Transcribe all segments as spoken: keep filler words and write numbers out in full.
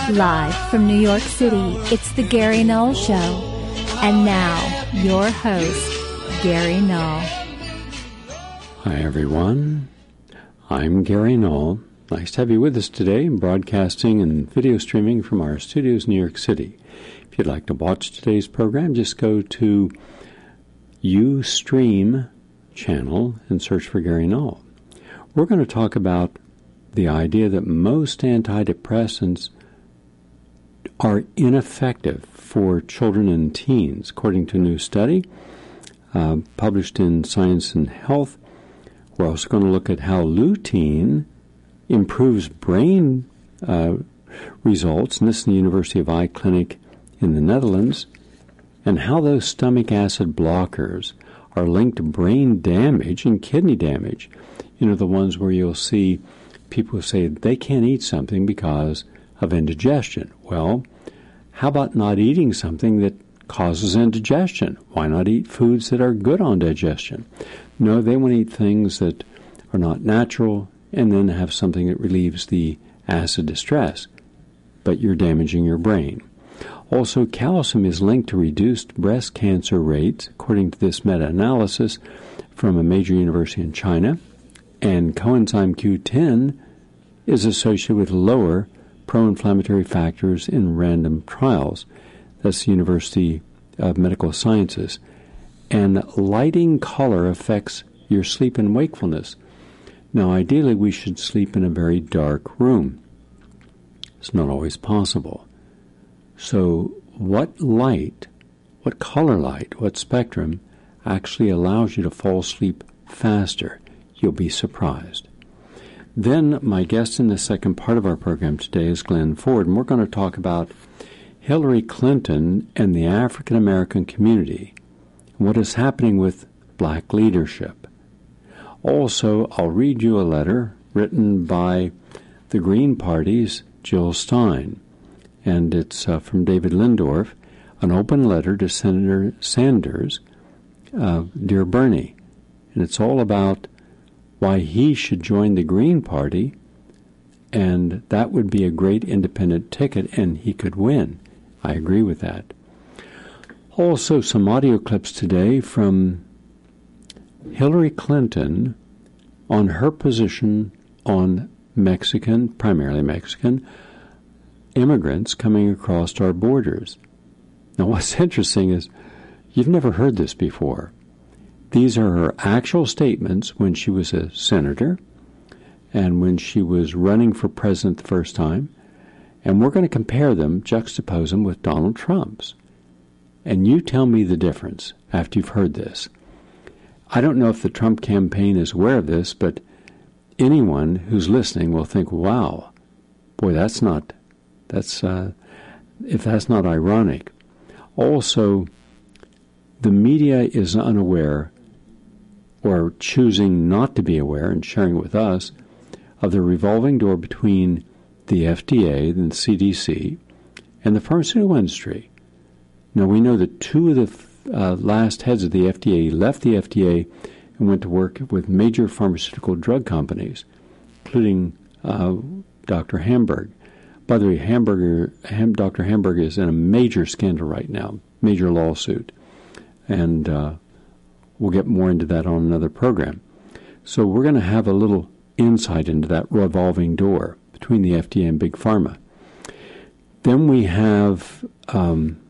Live from New York City, it's the Gary Null Show. And now, your host, Gary Null. Hi, everyone. I'm Gary Null. Nice to have you with us today, broadcasting and video streaming from our studios in New York City. If you'd like to watch today's program, just go to Ustream channel and search for Gary Null. We're going to talk about the idea that most antidepressants are ineffective for children and teens. According to a new study uh, published in Science and Health, we're also going to look at how lutein improves brain uh, results, and this is in the University of Eye Clinic in the Netherlands, and how those stomach acid blockers are linked to brain damage and kidney damage. You know, the ones where you'll see people say they can't eat something because of indigestion. Well, how about not eating something that causes indigestion? Why not eat foods that are good on digestion? No, they want to eat things that are not natural and then have something that relieves the acid distress, but you're damaging your brain. Also, calcium is linked to reduced breast cancer rates, according to this meta-analysis from a major university in China, and coenzyme Q ten is associated with lower pro-inflammatory factors in random trials. That's the University of Medical Sciences. And lighting color affects your sleep and wakefulness. Now, ideally, we should sleep in a very dark room. It's not always possible. So what light, what color light, what spectrum actually allows you to fall asleep faster? You'll be surprised. Then my guest in the second part of our program today is Glenn Ford, and we're going to talk about Hillary Clinton and the African American community and what is happening with black leadership. Also, I'll read you a letter written by the Green Party's Jill Stein, and it's uh, from David Lindorf, an open letter to Senator Sanders, uh, Dear Bernie, and it's all about why he should join the Green Party, and that would be a great independent ticket, and he could win. I agree with that. Also, some audio clips today from Hillary Clinton on her position on Mexican, primarily Mexican, immigrants coming across our borders. Now, what's interesting is you've never heard this before. These are her actual statements when she was a senator and when she was running for president the first time. And we're going to compare them, juxtapose them with Donald Trump's. And you tell me the difference after you've heard this. I don't know if the Trump campaign is aware of this, but anyone who's listening will think, wow, boy, that's not, that's, uh, if that's not ironic. Also, the media is unaware or choosing not to be aware and sharing with us of the revolving door between the F D A and the C D C and the pharmaceutical industry. Now, we know that two of the uh, last heads of the F D A left the F D A and went to work with major pharmaceutical drug companies, including uh, Doctor Hamburg. By the way, Hamburger, Ham, Doctor Hamburg is in a major scandal right now, major lawsuit. And uh, we'll get more into that on another program. So we're going to have a little insight into that revolving door between the F D A and Big Pharma. Then we have um,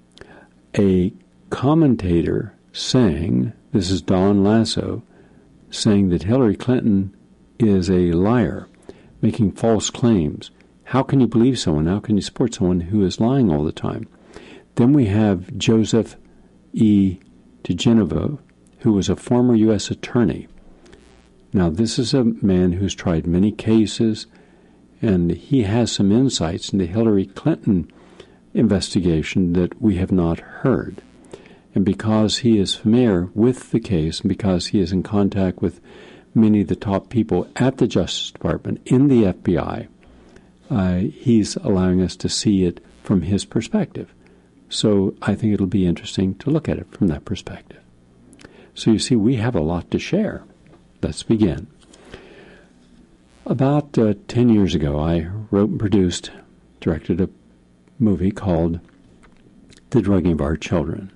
a commentator saying, this is Don Lasso, saying that Hillary Clinton is a liar, making false claims. How can you believe someone? How can you support someone who is lying all the time? Then we have Joseph E. diGenevo, who was a former U S attorney. Now, this is a man who's tried many cases, and he has some insights into Hillary Clinton investigation that we have not heard. And because he is familiar with the case, and because he is in contact with many of the top people at the Justice Department, in the F B I, uh, he's allowing us to see it from his perspective. So I think it'll be interesting to look at it from that perspective. So you see, we have a lot to share. Let's begin. About uh, ten years ago, I wrote and produced directed a movie called The Drugging of Our Children.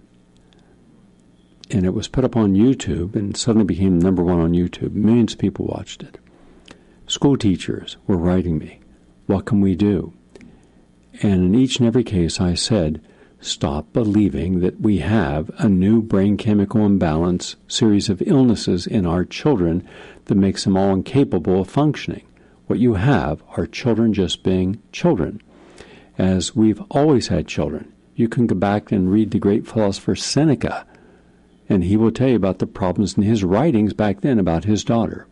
And it was put up on YouTube and suddenly became number one on YouTube. Millions of people watched it. School teachers were writing me, what can we do? And in each and every case I said, stop believing that we have a new brain chemical imbalance series of illnesses in our children that makes them all incapable of functioning. What you have are children just being children, as we've always had children. You can go back and read the great philosopher Seneca, and he will tell you about the problems in his writings back then about his daughter.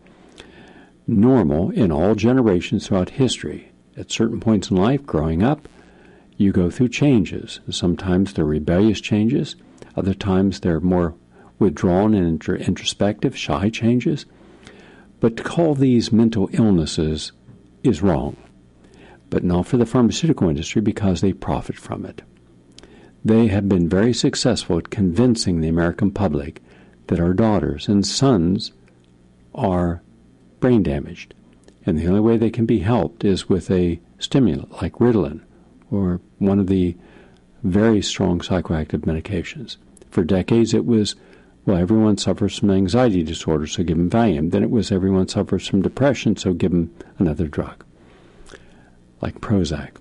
Normal in all generations throughout history. At certain points in life, growing up, you go through changes. Sometimes they're rebellious changes. Other times they're more withdrawn and introspective, shy changes. But to call these mental illnesses is wrong. But not for the pharmaceutical industry, because they profit from it. They have been very successful at convincing the American public that our daughters and sons are brain damaged. And the only way they can be helped is with a stimulant like Ritalin or one of the very strong psychoactive medications. For decades it was, well, everyone suffers from anxiety disorder, so give them Valium. Then it was everyone suffers from depression, so give them another drug, like Prozac.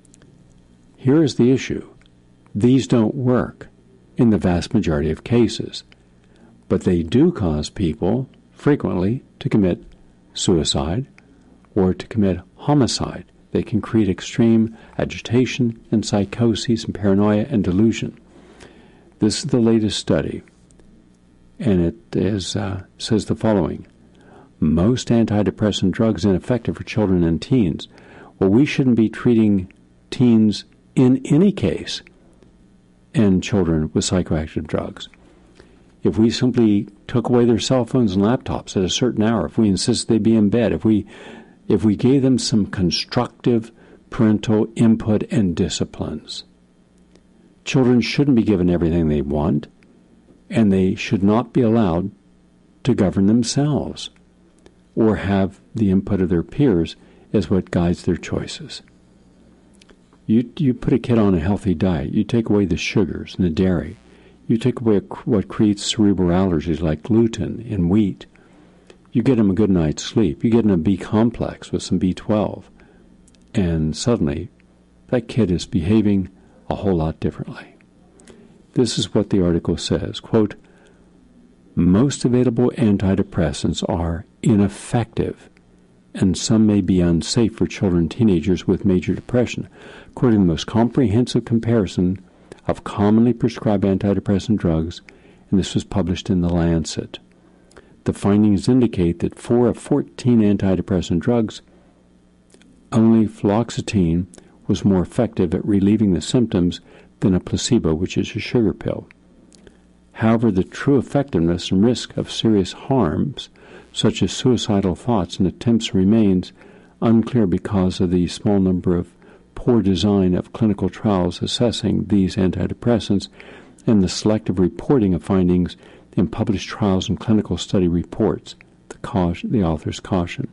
Here is the issue. These don't work in the vast majority of cases, but they do cause people frequently to commit suicide or to commit homicide. They can create extreme agitation and psychosis and paranoia and delusion. This is the latest study, and it is, uh, says the following. Most antidepressant drugs ineffective for children and teens. Well, we shouldn't be treating teens in any case and children with psychoactive drugs. If we simply took away their cell phones and laptops at a certain hour, if we insisted they be in bed, if we if we gave them some constructive parental input and disciplines, children shouldn't be given everything they want, and they should not be allowed to govern themselves or have the input of their peers as what guides their choices. You you put a kid on a healthy diet. You take away the sugars and the dairy. You take away what creates cerebral allergies like gluten in wheat. You get them a good night's sleep. You get them a B complex with some B twelve. And suddenly, that kid is behaving a whole lot differently. This is what the article says. Quote, most available antidepressants are ineffective, and some may be unsafe for children and teenagers with major depression. According to the most comprehensive comparison of commonly prescribed antidepressant drugs, and this was published in The Lancet, the findings indicate that four of fourteen antidepressant drugs, only fluoxetine was more effective at relieving the symptoms than a placebo, which is a sugar pill. However, the true effectiveness and risk of serious harms, such as suicidal thoughts and attempts, remains unclear because of the small number of poor design of clinical trials assessing these antidepressants and the selective reporting of findings in published trials and clinical study reports, the, caution, the authors caution.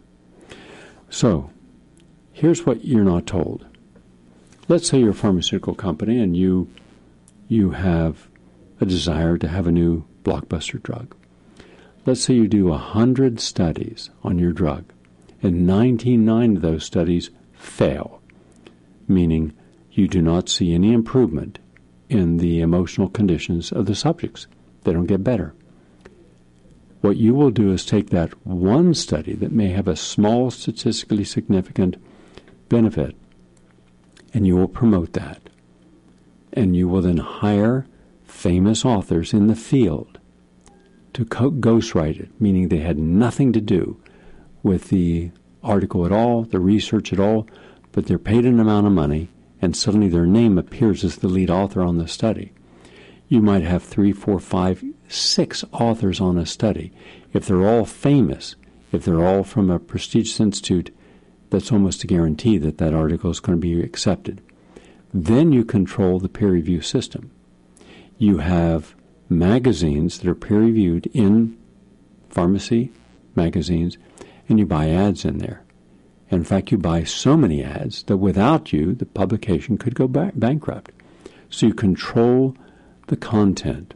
So, here's what you're not told. Let's say you're a pharmaceutical company and you you have a desire to have a new blockbuster drug. Let's say you do one hundred studies on your drug, and ninety-nine of those studies fail, meaning you do not see any improvement in the emotional conditions of the subjects. They don't get better. What you will do is take that one study that may have a small statistically significant benefit, and you will promote that. And you will then hire famous authors in the field to co- ghostwrite it, meaning they had nothing to do with the article at all, the research at all, but they're paid an amount of money, and suddenly their name appears as the lead author on the study. You might have three, four, five, six authors on a study. If they're all famous, if they're all from a prestigious institute, that's almost a guarantee that that article is going to be accepted. Then you control the peer review system. You have magazines that are peer-reviewed in pharmacy magazines, and you buy ads in there. In fact, you buy so many ads that without you, the publication could go ba- bankrupt. So you control the content.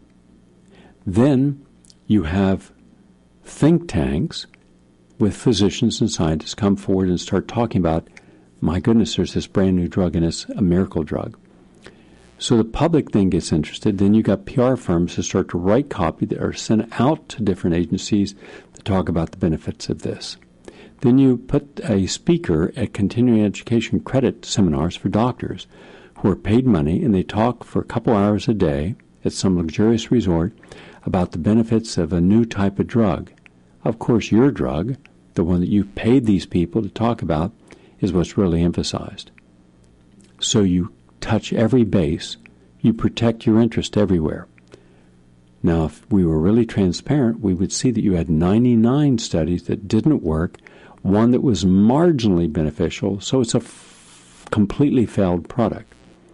Then you have think tanks with physicians and scientists come forward and start talking about, my goodness, there's this brand new drug and it's a miracle drug. So the public then gets interested. Then you got P R firms who start to write copy that are sent out to different agencies to talk about the benefits of this. Then you put a speaker at continuing education credit seminars for doctors who are paid money, and they talk for a couple hours a day at some luxurious resort about the benefits of a new type of drug. Of course, your drug, the one that you paid these people to talk about, is what's really emphasized. So you touch every base. You protect your interest everywhere. Now, if we were really transparent, we would see that you had ninety-nine studies that didn't work, one that was marginally beneficial, so it's a f- completely failed product.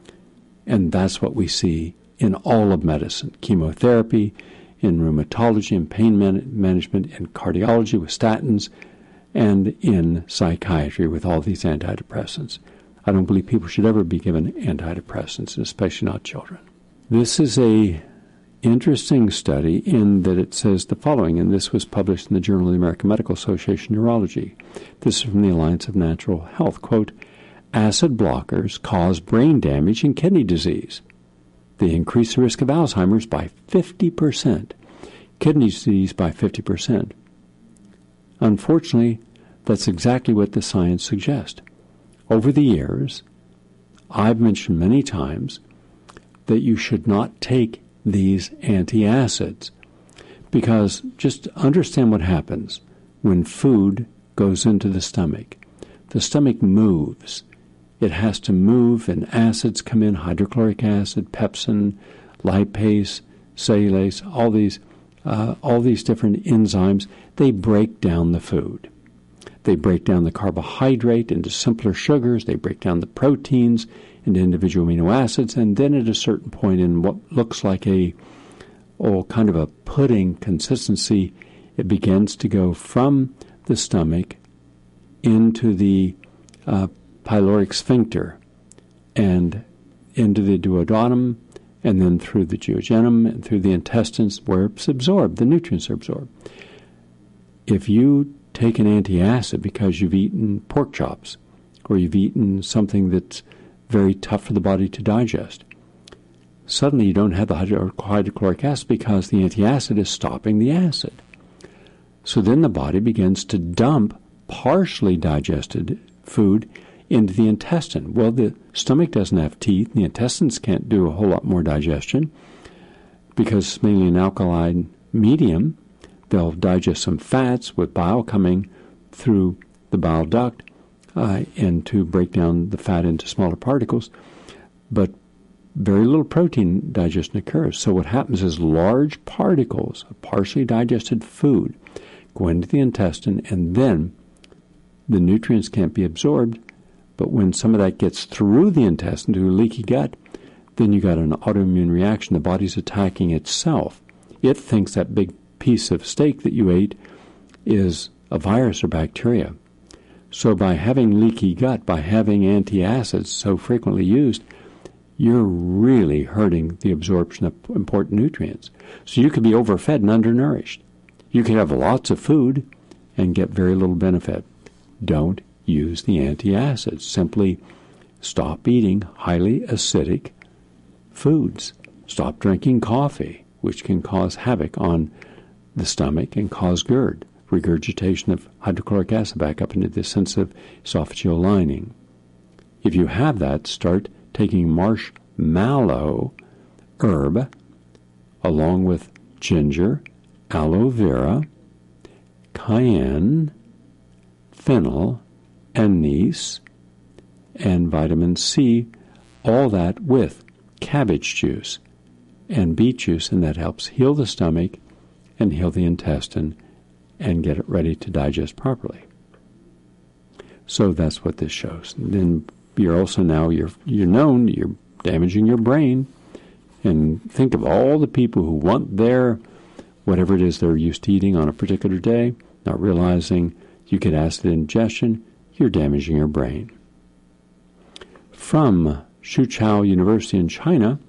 And that's what we see in all of medicine, chemotherapy, in rheumatology and pain man- management, in cardiology with statins, and in psychiatry with all these antidepressants. I don't believe people should ever be given antidepressants, especially not children. This is a interesting study in that it says the following, and this was published in the Journal of the American Medical Association Neurology. This is from the Alliance of Natural Health. Quote, acid blockers cause brain damage and kidney disease. They increase the risk of Alzheimer's by fifty percent, kidney disease by fifty percent. Unfortunately, that's exactly what the science suggests. Over the years, I've mentioned many times that you should not take these antacids, because just understand what happens when food goes into the stomach. The stomach moves. It has to move, and acids come in, hydrochloric acid, pepsin, lipase, cellulase, all these, uh, all these different enzymes. They break down the food. They break down the carbohydrate into simpler sugars. They break down the proteins into individual amino acids. And then at a certain point in what looks like a oh, kind of a pudding consistency, it begins to go from the stomach into the uh, pyloric sphincter and into the duodenum, and then through the duodenum and through the intestines where it's absorbed, the nutrients are absorbed. If you take an antacid because you've eaten pork chops or you've eaten something that's very tough for the body to digest, suddenly you don't have the hydrochloric acid because the antacid is stopping the acid. So then the body begins to dump partially digested food into the intestine. Well, the stomach doesn't have teeth. The intestines can't do a whole lot more digestion because it's mainly an alkaline medium. They'll digest some fats with bile coming through the bile duct uh, and to break down the fat into smaller particles. But very little protein digestion occurs. So what happens is large particles of partially digested food go into the intestine, and then the nutrients can't be absorbed. But when some of that gets through the intestine to a leaky gut, then you got an autoimmune reaction. The body's attacking itself. It thinks that big piece of steak that you ate is a virus or bacteria. So by having leaky gut, by having antacids so frequently used, you're really hurting the absorption of important nutrients. So you could be overfed and undernourished. You could have lots of food and get very little benefit. Don't use the antacids. Simply stop eating highly acidic foods. Stop drinking coffee, which can cause havoc on the stomach and cause GERD, regurgitation of hydrochloric acid back up into the sensitive esophageal lining. If you have that, start taking marshmallow herb along with ginger, aloe vera, cayenne, fennel, anise, and vitamin C, all that with cabbage juice and beet juice, and that helps heal the stomach and heal the intestine and get it ready to digest properly. So that's what this shows. And then you're also now, you're, you're known, you're damaging your brain. And think of all the people who want their, whatever it is they're used to eating on a particular day, not realizing you get acid ingestion, you you're damaging your brain. From Shuqiao University in China,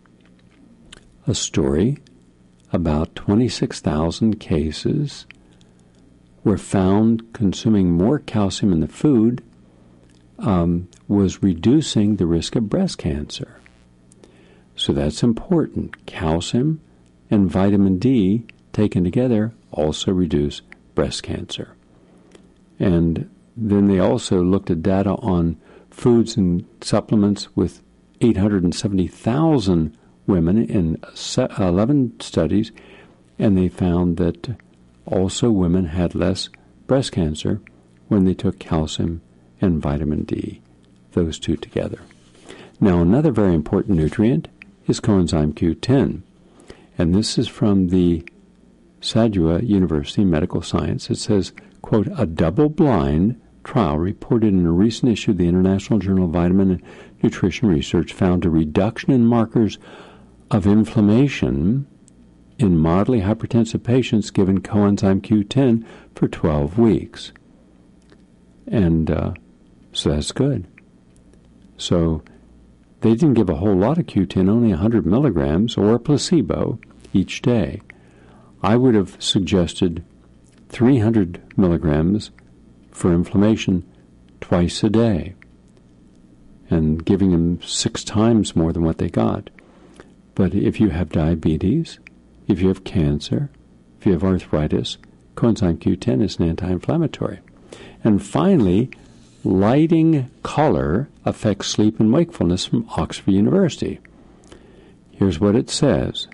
a story about twenty-six thousand cases were found consuming more calcium in the food um, was reducing the risk of breast cancer. So that's important. Calcium and vitamin D taken together also reduce breast cancer. And then they also looked at data on foods and supplements with eight hundred seventy thousand women in eleven studies, and they found that also women had less breast cancer when they took calcium and vitamin D, those two together. Now, another very important nutrient is coenzyme Q ten, and this is from the Tsinghua University Medical Science. It says, quote, a double-blind trial reported in a recent issue of the International Journal of Vitamin and Nutrition Research found a reduction in markers of inflammation in mildly hypertensive patients given coenzyme Q ten for twelve weeks. And uh, so that's good. So they didn't give a whole lot of Q ten, only one hundred milligrams or a placebo each day. I would have suggested three hundred milligrams for inflammation twice a day and giving them six times more than what they got. But if you have diabetes, if you have cancer, if you have arthritis, coenzyme Q ten is an anti-inflammatory. And finally, lighting color affects sleep and wakefulness from Oxford University. Here's what it says.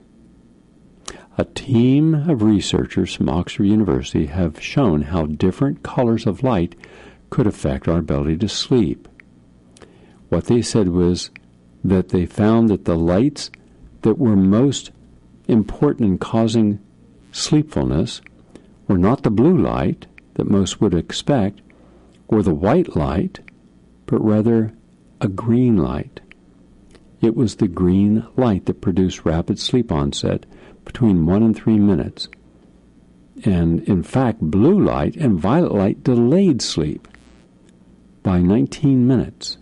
A team of researchers from Oxford University have shown how different colors of light could affect our ability to sleep. What they said was that they found that the lights that were most important in causing sleepfulness were not the blue light that most would expect or the white light, but rather a green light. It was the green light that produced rapid sleep onset between one and three minutes. And in fact, blue light and violet light delayed sleep by nineteen minutes.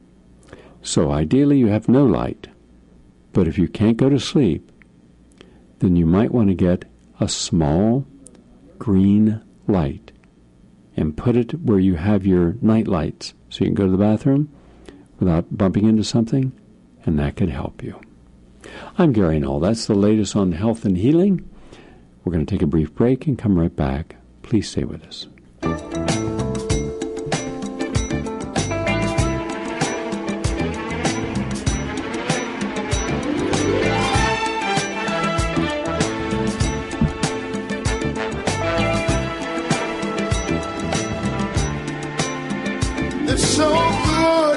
So ideally you have no light. But if you can't go to sleep, then you might want to get a small green light and put it where you have your night lights so you can go to the bathroom without bumping into something, and that could help you. I'm Gary Null. That's the latest on health and healing. We're going to take a brief break and come right back. Please stay with us. It's so good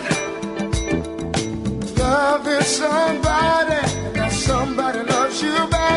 loving somebody, and somebody loves you back.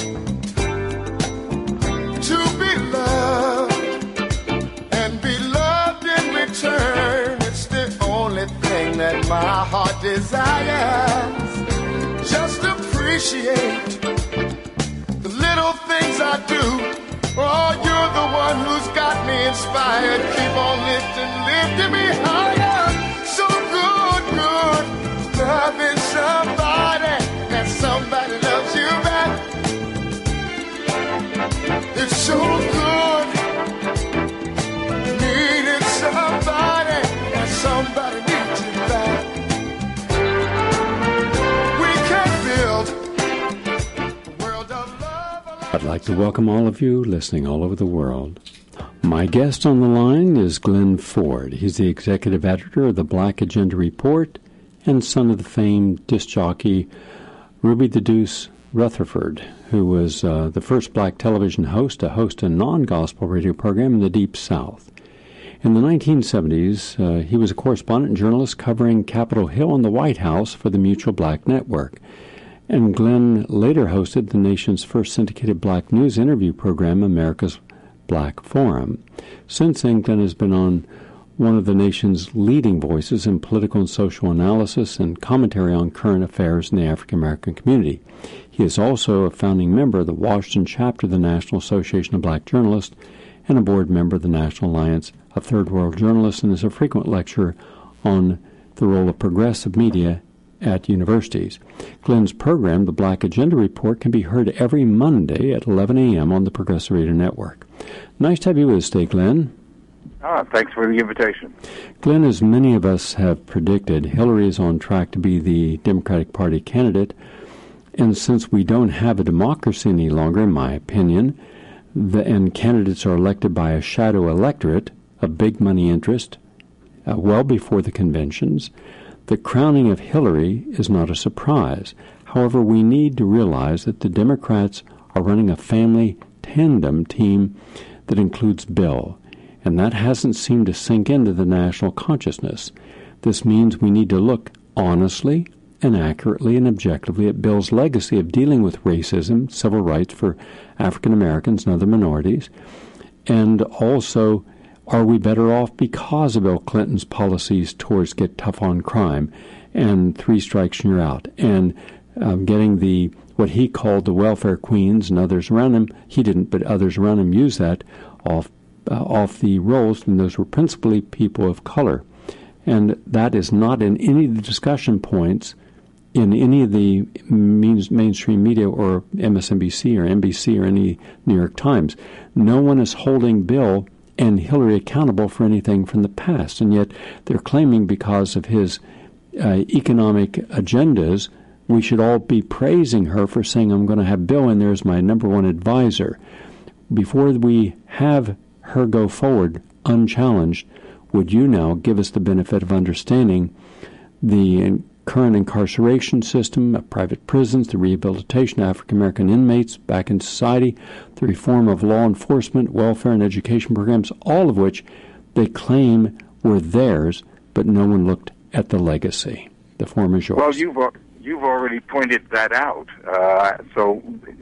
To be loved and be loved in return, it's the only thing that my heart desires. Just appreciate the little things I do. Oh, you're the one who's got me inspired. Keep on lifting, lifting me higher. So good, good, loving somebody, and somebody loves you back. It's so good, needing somebody, and somebody needs you back. We can build a world of love. I'd like to welcome all of you listening all over the world. My guest on the line is Glenn Ford. He's the executive editor of the Black Agenda Report and son of the famed disc jockey Ruby the Deuce Rutherford, who was uh, the first black television host to host a non-gospel radio program in the Deep South. In the nineteen seventies, uh, he was a correspondent and journalist covering Capitol Hill and the White House for the Mutual Black Network. And Glenn later hosted the nation's first syndicated black news interview program, America's Black Forum. Since then, Glenn has been on one of the nation's leading voices in political and social analysis and commentary on current affairs in the African American community. He is also a founding member of the Washington chapter of the National Association of Black Journalists and a board member of the National Alliance of Third World Journalists, and is a frequent lecturer on the role of progressive media at universities. Glenn's program, The Black Agenda Report, can be heard every Monday at eleven a.m. on the Progressive Radio Network. Nice to have you with us today, Glenn. Ah, thanks for the invitation. Glenn, as many of us have predicted, Hillary is on track to be the Democratic Party candidate. And since we don't have a democracy any longer, in my opinion, the, and candidates are elected by a shadow electorate, a big money interest, uh, well before the conventions, the crowning of Hillary is not a surprise. However, we need to realize that the Democrats are running a family tandem team that includes Bill, and that hasn't seemed to sink into the national consciousness. This means we need to look honestly and accurately and objectively at Bill's legacy of dealing with racism, civil rights for African Americans and other minorities, and also, are we better off because of Bill Clinton's policies towards get tough on crime and three strikes and you're out, and um, getting the what he called the welfare queens and others around him, he didn't, but others around him use that, off uh, off the rolls, and those were principally people of color. And that is not in any of the discussion points in any of the means, mainstream media or M S N B C or N B C or any New York Times. No one is holding Bill and Hillary accountable for anything from the past, and yet they're claiming because of his uh, economic agendas, we should all be praising her for saying, I'm going to have Bill in there as my number one advisor. Before we have her go forward unchallenged, would you now give us the benefit of understanding the current incarceration system of private prisons, the rehabilitation of African-American inmates back in society, the reform of law enforcement, welfare, and education programs, all of which they claim were theirs, but no one looked at the legacy. The form is yours. Well, you've, you've already pointed that out. Uh, so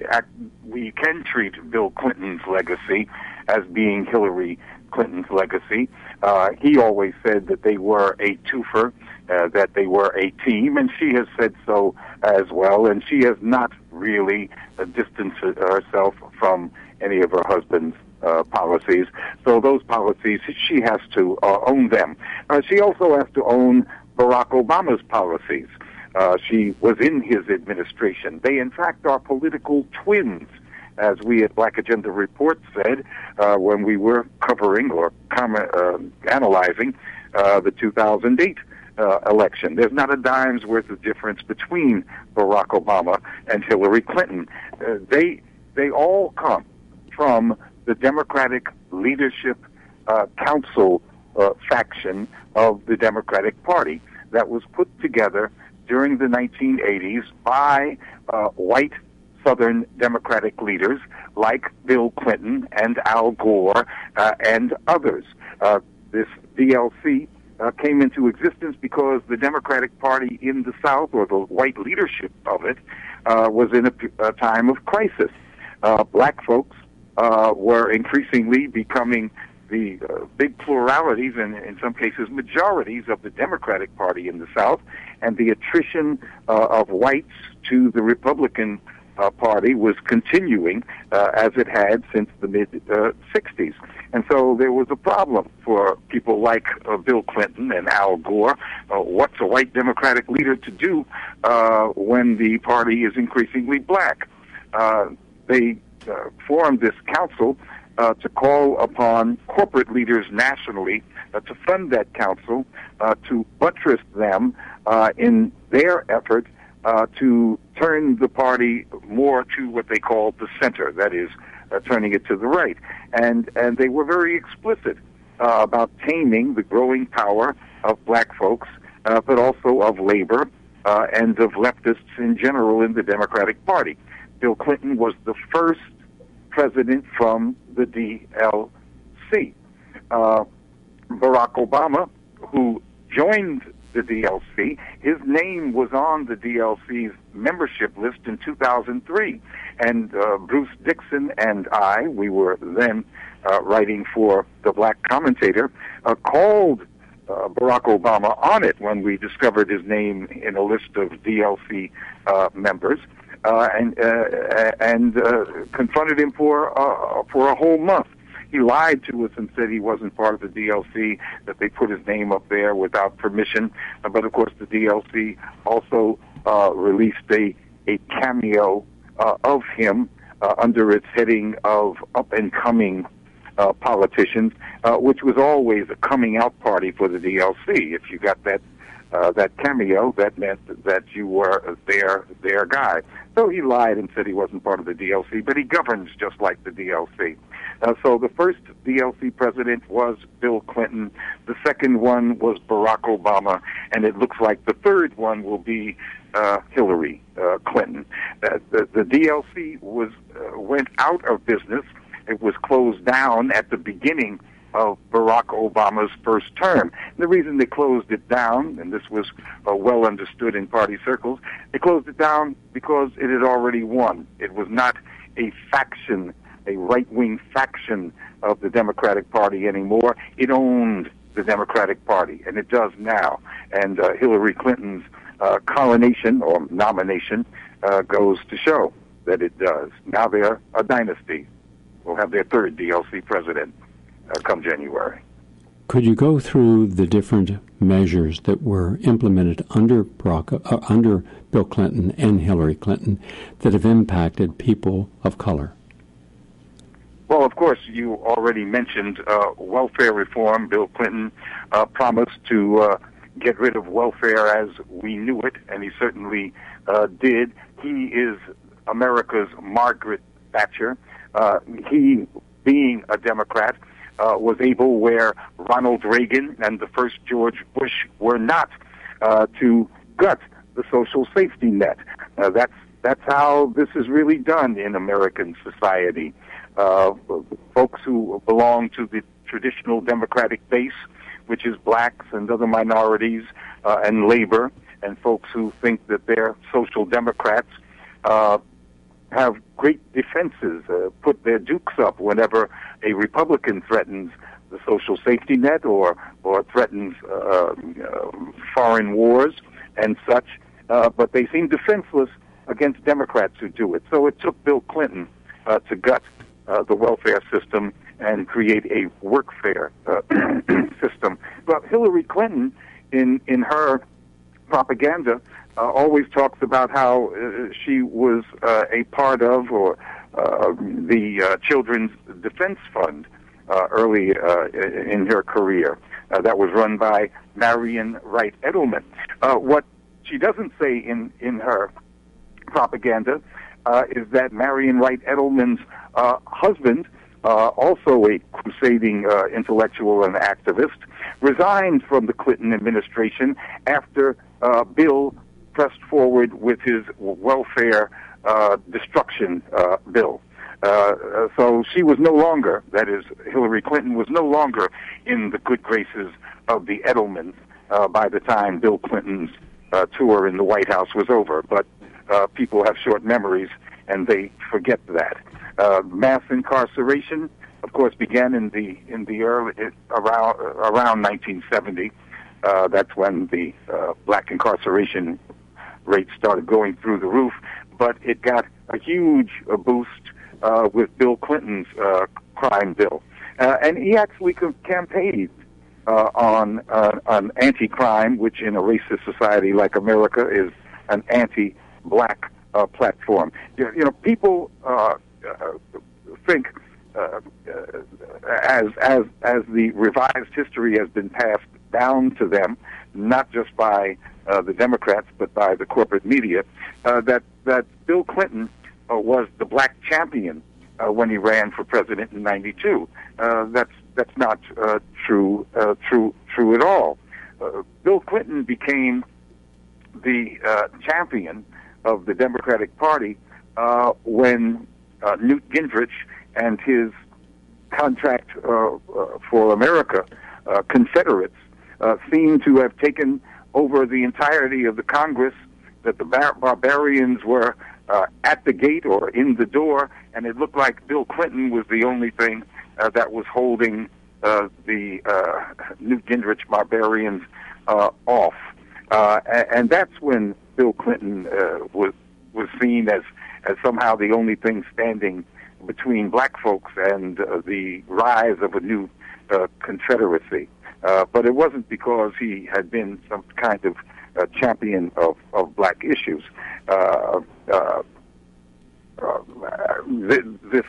we can treat Bill Clinton's legacy as being Hillary Clinton's legacy. Uh, he always said that they were a twofer, uh, that they were a team, and she has said so as well, and she has not really uh, distanced herself from any of her husband's uh, policies. So those policies, she has to uh, own them. Uh, she also has to own Barack Obama's policies. Uh, she was in his administration. They, in fact, are political twins, as we at Black Agenda Report said uh, when we were covering or com- uh, analyzing uh, the two thousand eight uh, election. There's not a dime's worth of difference between Barack Obama and Hillary Clinton. Uh, they they all come from the Democratic Leadership uh, Council uh, faction of the Democratic Party that was put together during the nineteen eighties by uh, white Southern Democratic leaders like Bill Clinton and Al Gore uh, and others. Uh, this D L C uh, came into existence because the Democratic Party in the South, or the white leadership of it, uh, was in a, a time of crisis. Uh, black folks uh, were increasingly becoming the uh, big pluralities and, in some cases, majorities of the Democratic Party in the South, and the attrition uh, of whites to the Republican Uh, party was continuing uh, as it had since the mid uh, sixties. And so there was a problem for people like uh, Bill Clinton and Al Gore. Uh, what's a white Democratic leader to do uh, when the party is increasingly black? Uh, they uh, formed this council uh, to call upon corporate leaders nationally uh, to fund that council, uh, to buttress them uh, in their effort Uh, to turn the party more to what they call the center, that is, uh, turning it to the right. And and they were very explicit uh, about taming the growing power of black folks, uh, but also of labor uh, and of leftists in general in the Democratic Party. Bill Clinton was the first president from the D L C. Uh, Barack Obama, who joined the D L C, his name was on the D L C's membership list in two thousand three. And uh, Bruce Dixon and I, we were then uh, writing for the Black Commentator, uh, called uh, Barack Obama on it when we discovered his name in a list of D L C uh, members, uh, and uh, and uh, confronted him for uh, for a whole month. he lied to us and said he wasn't part of the D L C, that they put his name up there without permission. Uh, but, of course, the D L C also uh, released a, a cameo uh, of him uh, under its heading of up-and-coming uh, politicians, uh, which was always a coming-out party for the D L C. If you got that Uh, that cameo, that meant that you were their their guy. So he lied and said he wasn't part of the D L C, but he governs just like the D L C. Uh, so the first D L C president was Bill Clinton. The second one was Barack Obama, and it looks like the third one will be uh, Hillary uh, Clinton. Uh, the, the D L C was uh, went out of business. It was closed down at the beginning of Barack Obama's first term. And the reason they closed it down, and this was uh, well understood in party circles, they closed it down because it had already won. It was not a faction, a right-wing faction of the Democratic Party anymore. It owned the Democratic Party, and it does now. And uh, Hillary Clinton's uh, coronation or nomination uh, goes to show that it does. Now they're a dynasty. We'll have their third D L C president Uh, come January. Could you go through the different measures that were implemented under Barack, uh, under Bill Clinton and Hillary Clinton that have impacted people of color? Well, of course, you already mentioned uh, welfare reform. Bill Clinton uh, promised to uh, get rid of welfare as we knew it, and he certainly uh, did. He is America's Margaret Thatcher. Uh, he, being a Democrat, Uh, was able where Ronald Reagan and the first George Bush were not, uh, to gut the social safety net. Uh, that's that's how this is really done in American society. Uh, folks who belong to the traditional Democratic base, which is blacks and other minorities uh, and labor, and folks who think that they're social democrats, uh, have great defenses, uh, put their dukes up whenever a Republican threatens the social safety net or or threatens uh, uh, foreign wars and such, uh, but they seem defenseless against Democrats who do it. So it took Bill Clinton uh, to gut uh, the welfare system and create a workfare uh, system. But Hillary Clinton, in, in her propaganda, Uh, always talks about how uh, she was uh, a part of or uh, the uh, Children's Defense Fund uh, early uh, in her career. Uh, that was run by Marian Wright Edelman. Uh, what she doesn't say in, in her propaganda uh, is that Marian Wright Edelman's uh, husband, uh, also a crusading uh, intellectual and activist, resigned from the Clinton administration after uh, Bill pressed forward with his welfare uh, destruction uh, bill. Uh, so she was no longer, that is, Hillary Clinton was no longer in the good graces of the Edelmans uh, by the time Bill Clinton's uh, tour in the White House was over. But uh, people have short memories, and they forget that. Uh, mass incarceration, of course, began in the in the early around around nineteen seventy. Uh, that's when the uh, black incarceration rates started going through the roof, but it got a huge uh, boost uh, with Bill Clinton's uh, crime bill. Uh, and he actually campaigned uh, on uh, an anti-crime, which in a racist society like America is an anti-black uh, platform. You, you know, people uh, uh, think uh, uh, as as as the revised history has been passed down to them, not just by uh, the Democrats, but by the corporate media, uh, that that Bill Clinton uh, was the black champion uh, when he ran for president in ninety-two. Uh, that's that's not uh, true uh, true true at all. Uh, Bill Clinton became the uh, champion of the Democratic Party uh, when uh, Newt Gingrich and his Contract uh, uh, for America uh, Confederates uh, seem to have taken over the entirety of the Congress, that the bar- barbarians were uh, at the gate or in the door, and it looked like Bill Clinton was the only thing uh, that was holding uh, the uh, Newt Gingrich barbarians uh, off. Uh, and, and that's when Bill Clinton uh, was was seen as, as somehow the only thing standing between black folks and uh, the rise of a new uh, confederacy. Uh, but it wasn't because he had been some kind of uh, champion of, of black issues. Uh, uh, uh, this,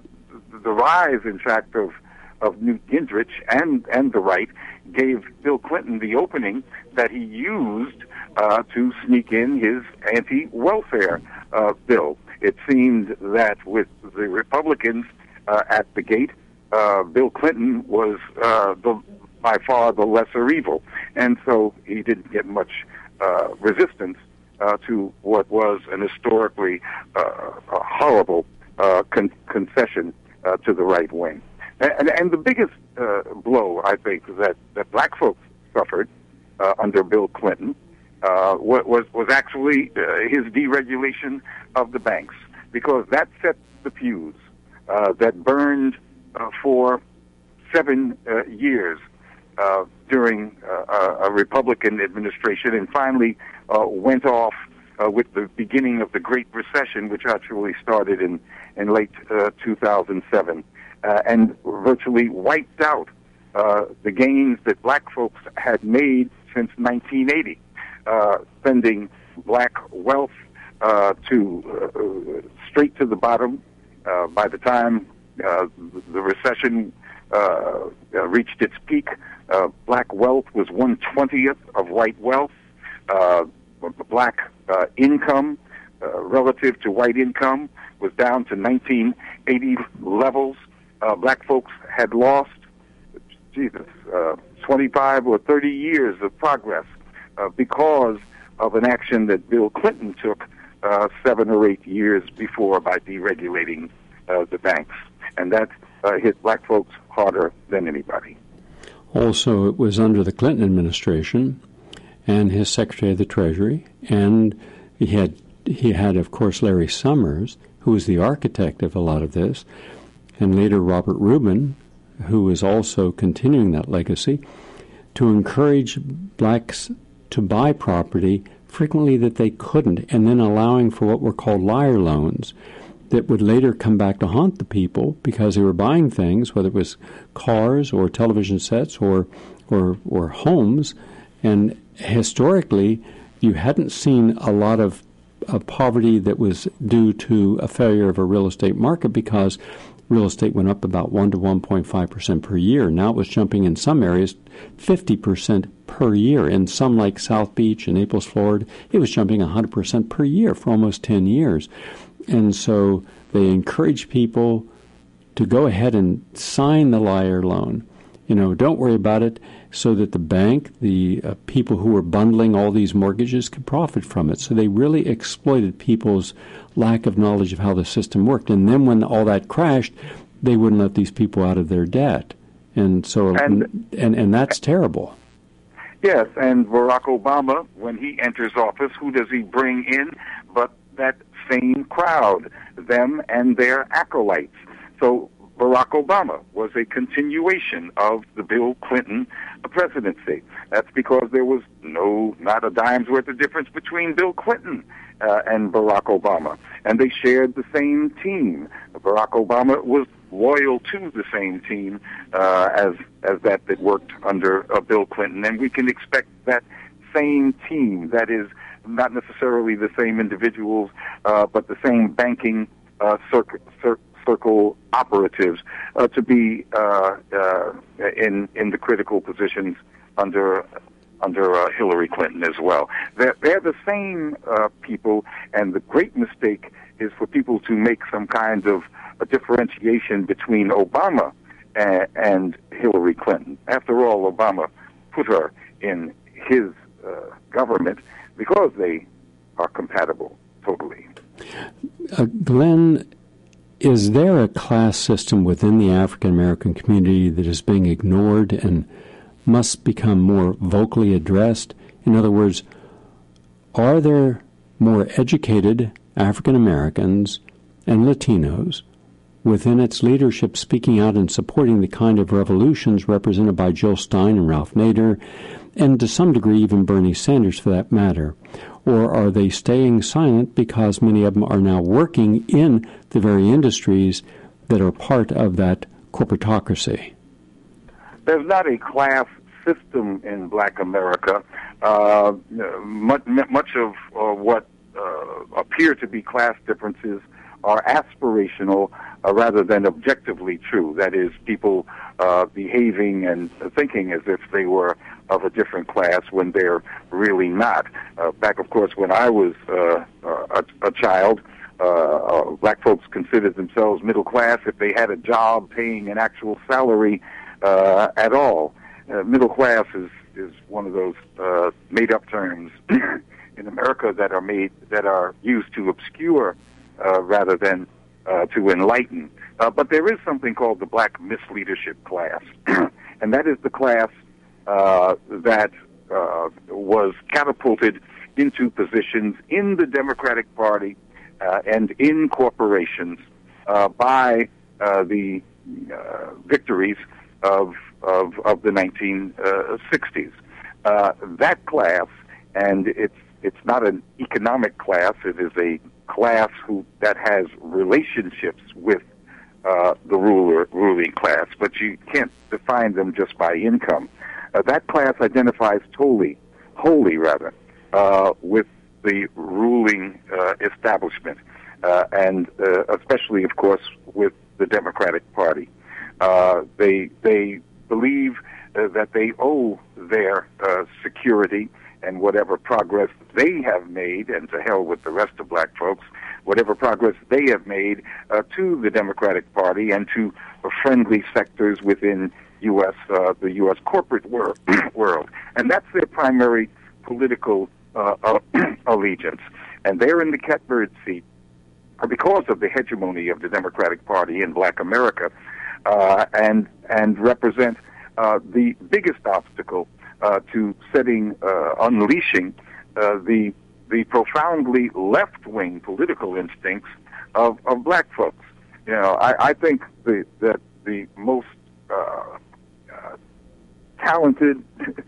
the rise, in fact, of, of Newt Gingrich and, and the right gave Bill Clinton the opening that he used uh, to sneak in his anti-welfare uh, bill. It seemed that with the Republicans uh, at the gate, uh, Bill Clinton was uh, the, by far the lesser evil. And so he didn't get much uh, resistance uh, to what was an historically uh, a horrible uh, con- concession uh, to the right wing. And, and the biggest uh, blow, I think, that, that black folks suffered uh, under Bill Clinton uh, was, was actually uh, his deregulation of the banks, because that set the fuse uh, that burned uh, for seven uh, years uh, during uh, a Republican administration, and finally uh, went off uh, with the beginning of the Great Recession, which actually started in, in late uh, two thousand seven. Uh, and virtually wiped out uh, the gains that black folks had made since nineteen eighty, uh, sending black wealth uh, to uh, straight to the bottom. Uh, by the time uh, the recession uh, reached its peak, uh, black wealth was one twentieth of white wealth. Uh, black uh, income uh, relative to white income was down to nineteen eighty levels. Uh, black folks had lost, Jesus, uh, twenty-five or thirty years of progress uh, because of an action that Bill Clinton took uh, seven or eight years before by deregulating uh, the banks. And that uh, hit black folks harder than anybody. Also, it was under the Clinton administration and his Secretary of the Treasury, and he had, he had, of course, Larry Summers, who was the architect of a lot of this, and later Robert Rubin, who is also continuing that legacy, to encourage blacks to buy property frequently that they couldn't, and then allowing for what were called liar loans that would later come back to haunt the people because they were buying things, whether it was cars or television sets or or, or homes. And historically, you hadn't seen a lot of, of poverty that was due to a failure of a real estate market, because real estate went up about one to one point five percent per year. Now it was jumping in some areas fifty percent per year. In some, like South Beach and Naples, Florida, it was jumping one hundred percent per year for almost ten years. And so they encourage people to go ahead and sign the liar loan. You know, don't worry about it, so that the bank, the uh, people who were bundling all these mortgages could profit from it. So they really exploited people's lack of knowledge of how the system worked. And then when all that crashed, they wouldn't let these people out of their debt. And so, and, and, and that's terrible. Yes, and Barack Obama, when he enters office, who does he bring in but that same crowd, them and their acolytes? So Barack Obama was a continuation of the Bill Clinton presidency. That's because there was no, not a dime's worth of difference between Bill Clinton uh, and Barack Obama. And they shared the same team. Barack Obama was loyal to the same team uh, as as that that worked under uh, Bill Clinton. And we can expect that same team, that is, not necessarily the same individuals, uh, but the same banking uh, circuit, cir- circle operatives, uh, to be uh, uh, in in the critical positions under under uh, Hillary Clinton as well. They're, they're the same uh, people, and the great mistake is for people to make some kind of a differentiation between Obama and, and Hillary Clinton. After all, Obama put her in his uh, government because they are compatible totally. Uh, Glenn, is there a class system within the African American community that is being ignored and must become more vocally addressed? In other words, are there more educated African Americans and Latinos within its leadership speaking out and supporting the kind of revolutions represented by Jill Stein and Ralph Nader, and to some degree even Bernie Sanders for that matter? or are they staying silent because many of them are now working in the very industries that are part of that corporatocracy? There's not a class system in Black America. Uh, much, much of uh, what uh, appear to be class differences are aspirational uh, rather than objectively true. That is, people uh, behaving and thinking as if they were of a different class when they're really not. Uh, back, of course, when I was uh, a, a child, uh, uh, black folks considered themselves middle class if they had a job paying an actual salary uh, at all. Uh, middle class is, is one of those uh, made-up terms in America that are made that are used to obscure uh, rather than uh, to enlighten. Uh, but there is something called the Black misleadership class, and that is the class uh, that uh, was catapulted into positions in the Democratic Party uh, and in corporations uh, by uh, the uh, victories of of, of the nineteen sixties. Uh, that class, and it's it's not an economic class, it is a class who that has relationships with uh, the ruler ruling class, but you can't define them just by income. Uh, that class identifies totally, wholly rather, uh, with the ruling uh, establishment, uh, and uh, especially, of course, with the Democratic Party. Uh, they they believe uh, that they owe their uh, security and whatever progress they have made, and to hell with the rest of black folks, whatever progress they have made uh, to the Democratic Party and to uh, friendly sectors within U S uh, the U S corporate wor- world. And that's their primary political uh, uh, allegiance. And they're in the catbird seat because of the hegemony of the Democratic Party in black America, uh, and and represent uh, the biggest obstacle uh, to setting, uh, unleashing uh, the the profoundly left-wing political instincts of, of black folks. You know, I, I think the, that the most uh, uh, talented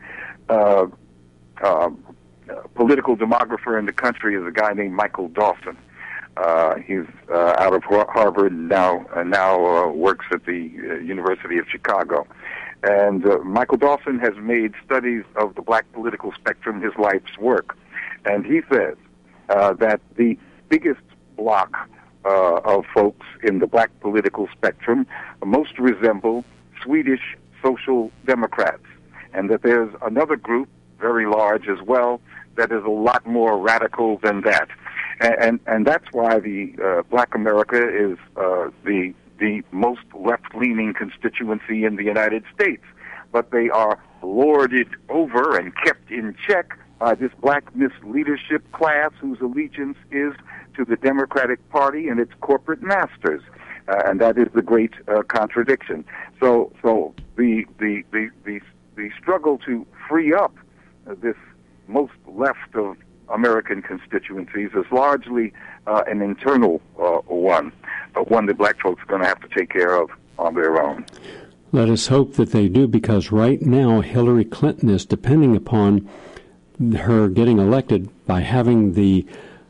uh, uh, political demographer in the country is a guy named Michael Dawson. Uh, he's uh, out of Harvard and now uh, now uh, works at the uh, University of Chicago. And uh, Michael Dawson has made studies of the black political spectrum his life's work. And he says uh, that the biggest block uh, of folks in the black political spectrum most resemble Swedish social democrats, and that there's another group, very large as well, that is a lot more radical than that. And and, and that's why the uh, black America is uh, the the most left-leaning constituency in the United States. But they are lorded over and kept in check by this black misleadership class whose allegiance is to the Democratic Party and its corporate masters. Uh, and that is the great uh, contradiction. So so the, the, the, the, the struggle to free up uh, this most left of American constituencies is largely uh, an internal uh, one, uh, one that black folks are going to have to take care of on their own. Let us hope that they do, because right now Hillary Clinton is depending upon her getting elected by having the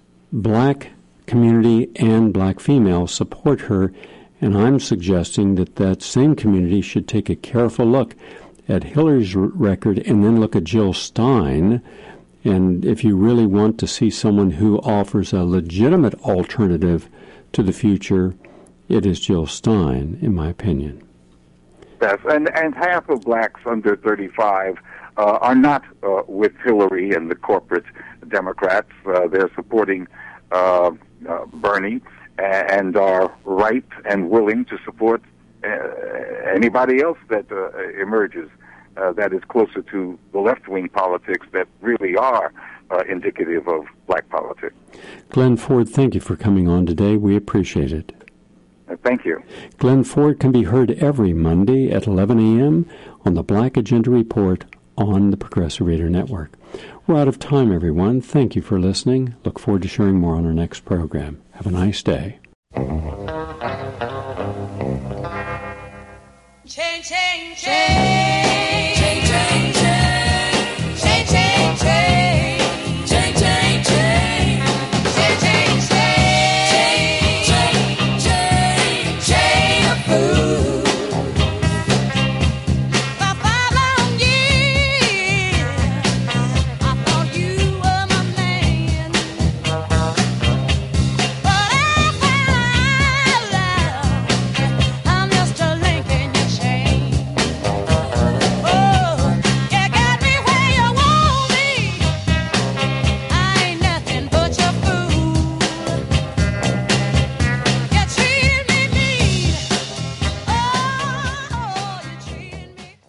black community and black females support her, and I'm suggesting that that same community should take a careful look at Hillary's record and then look at Jill Stein. And if you really want to see someone who offers a legitimate alternative to the future, it is Jill Stein, in my opinion. Yes, and, and half of blacks under thirty-five uh, are not uh, with Hillary and the corporate Democrats. Uh, they're supporting uh, uh, Bernie and are ripe and willing to support uh, anybody else that uh, emerges uh, that is closer to the left-wing politics that really are uh, indicative of black politics. Glenn Ford, thank you for coming on today. We appreciate it. Thank you. Glenn Ford can be heard every Monday at eleven a.m. on the Black Agenda Report on the Progressive Radio Network. We're out of time, everyone. Thank you for listening. Look forward to sharing more on our next program. Have a nice day. Change, change, change.